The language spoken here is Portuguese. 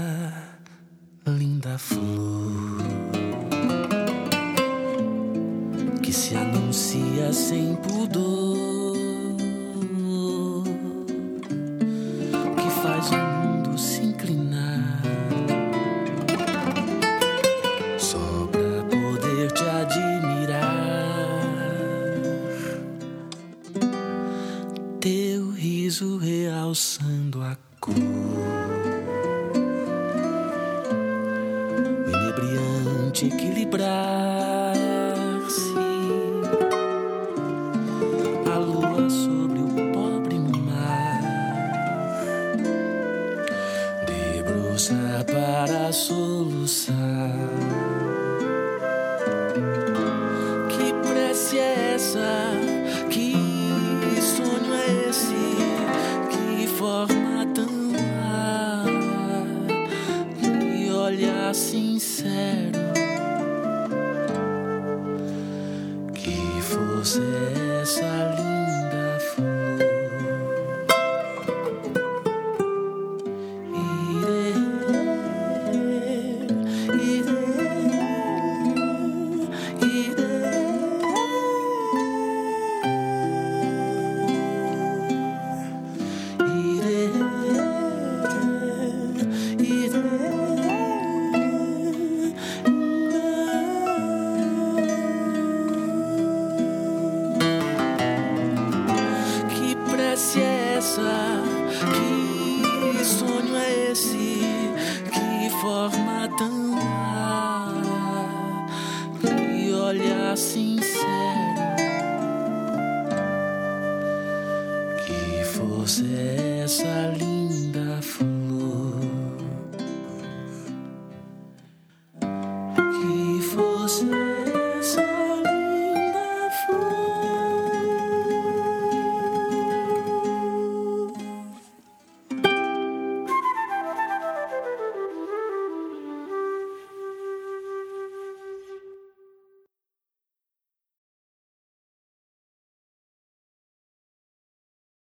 linda flor que se anuncia sem pudor, que faz o mundo se inclinar só pra poder te admirar. Teu riso realçando a cor, o inebriante equilibrar-se, a lua sobre o pobre mar, debruça para soluçar. Que prece é essa? Que sonho é esse? Que forma tão rara, que olhar sincero, que força é essa linda flor? Que prece é essa? Que sonho é esse? Que forma tão rara, que olhar sincero,